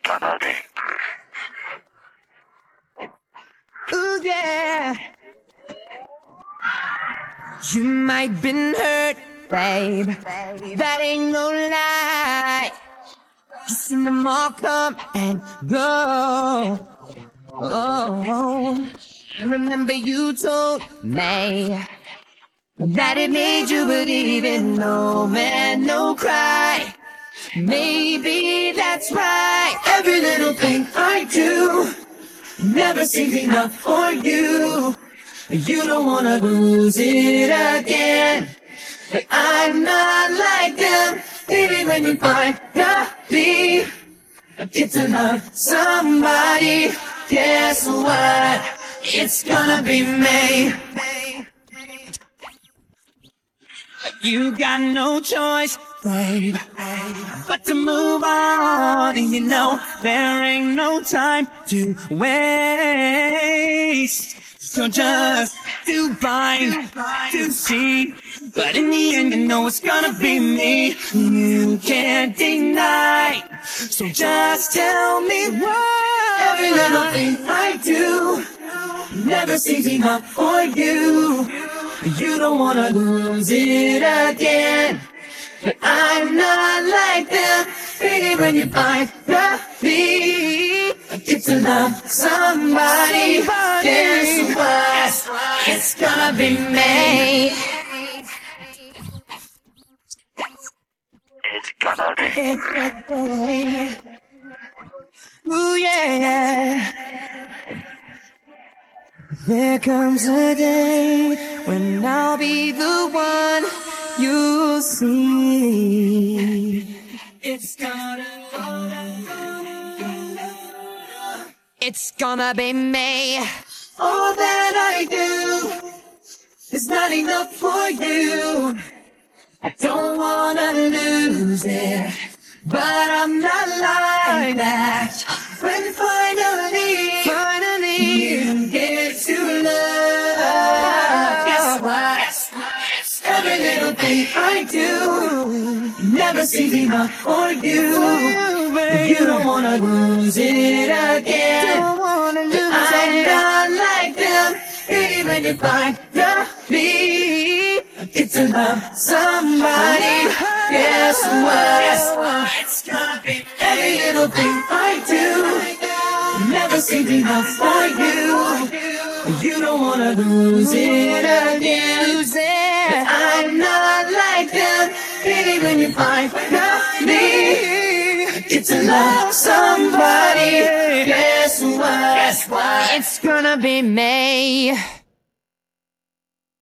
Ooh, yeah. You might been hurt, babe. That ain't no lie. You seen them all come and go. Oh, I remember you told me that it made you believe in no man, no cry. Maybe that's right. Every little thing I do never seems enough for you. You don't wanna lose it again. But I'm not like them. Baby, when you find me, get to love somebody. Guess what? It's gonna be me. You got no choice, babe, but to move on. And you know there ain't no time to waste. So just too blind to see. But in the end, you know it's gonna be me. You can't deny. So just tell me why. Every little thing I do never seems enough for you. You don't wanna lose it again. But I'm not like them. Baby, when you find me, get to love somebody. Guess what? It's gonna be me. It's gonna be me. Ooh, yeah. There comes a day when I'll be the one you'll see. It's gonna be me. All that I do is not enough for you. I don't wanna lose it, but I'm not like that. When finally you get to love, guess what? Every little thing I do never seems enough for you. You don't wanna lose it again. I'm not like them. Baby, when you find me, get to love somebody. Guess what? It's gonna be every little thing I do never seems enough for you. You don't wanna lose it again. I'm not like them. Baby, when you find me, get to love somebody. Guess what? It's gonna be me.